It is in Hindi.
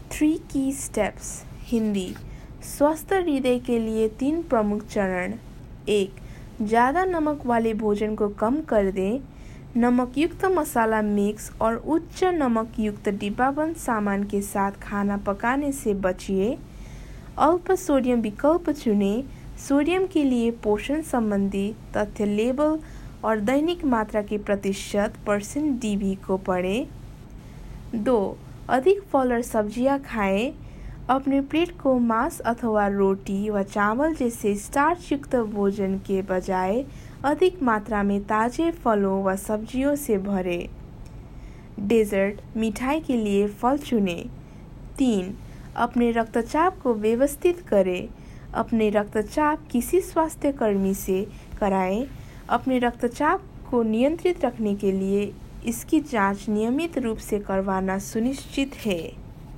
3 की स्टेप्स। हिंदी। स्वस्थ हृदय के लिए 3 प्रमुख चरण। 1. ज़्यादा नमक वाले भोजन को कम कर दें। नमक युक्त मसाला मिक्स और उच्च नमक युक्त डिब्बाबंद सामान के साथ खाना पकाने से बचिए। अल्प सोडियम विकल्प चुनें। सोडियम के लिए पोषण संबंधी तथ्य लेबल और दैनिक मात्रा के प्रतिशत %DV को पढ़ें। 2. अधिक फल और सब्जियां खाएं। अपने प्लेट को मांस अथवा रोटी व चावल जैसे स्टार्च युक्त भोजन के बजाय अधिक मात्रा में ताज़े फलों व सब्जियों से भरें। डेजर्ट मिठाई के लिए फल चुनें। 3. अपने रक्तचाप को व्यवस्थित करें। अपने रक्तचाप किसी स्वास्थ्यकर्मी से कराएं। अपने रक्तचाप को नियंत्रित रखने के लिए इसकी जांच नियमित रूप से करवाना सुनिश्चित है।